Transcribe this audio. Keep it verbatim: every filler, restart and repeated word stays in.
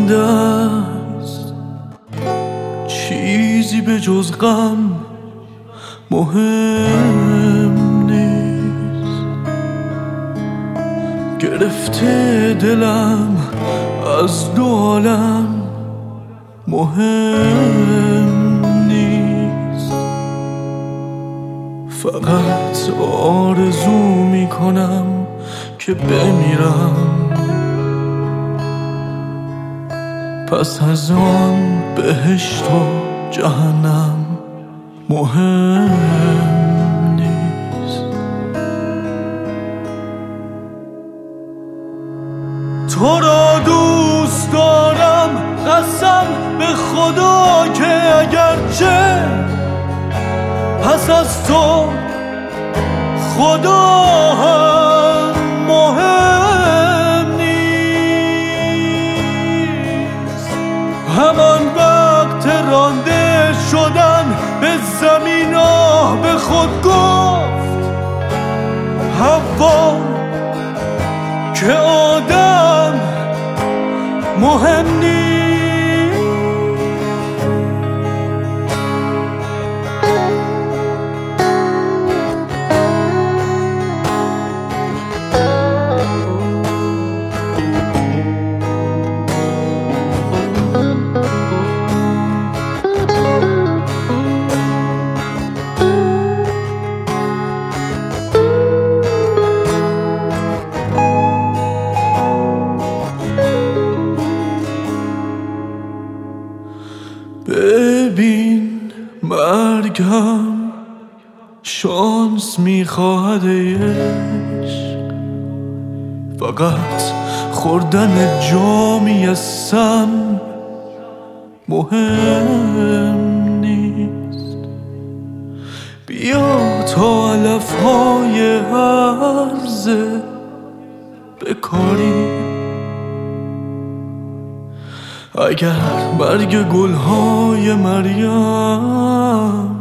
آینده است، چیزی به جز غم مهم نیست. گرفته دلم از دو عالم، مهم نیست. فقط آرزو میکنم که بمیرم، پس از آن بهشت و جهنم مهم نیست. تو را دوست دارم، قسم به خدا که اگرچه پس از تو خدا هم مهم نیست. همان وقت رانده شدن به زمین ها به خود گفت حوا که آدم مهم نیست. ببین مرگم شانس میخواهد عشق، فقط خوردن جامی از سم مهم نیست. بیا تا علفهای عرضه بکاری، اگر برگ گلهای مریم